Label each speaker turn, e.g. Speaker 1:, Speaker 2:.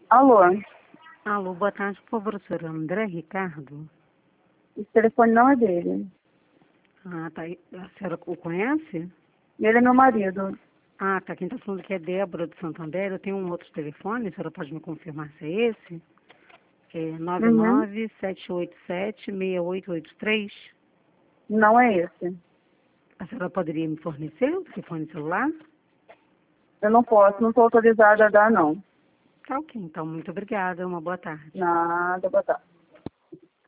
Speaker 1: Alô,
Speaker 2: Alô, boa tarde, por favor, o senhor André Ricardo?
Speaker 1: esse telefone não é dele.
Speaker 2: Ah, tá. A senhora o conhece?
Speaker 1: Ele é meu marido.
Speaker 2: Ah, tá. Quem está falando aqui é Débora de Santander. Eu tenho um outro telefone, a senhora pode me confirmar se é esse? É
Speaker 1: Uhum.
Speaker 2: 997876883.
Speaker 1: Não é esse.
Speaker 2: A senhora poderia me fornecer o telefone celular?
Speaker 1: Eu não posso, não estou autorizada a dar, não.
Speaker 2: Tá ok, então. Muito obrigada. Uma boa tarde.
Speaker 1: Nada, boa tarde.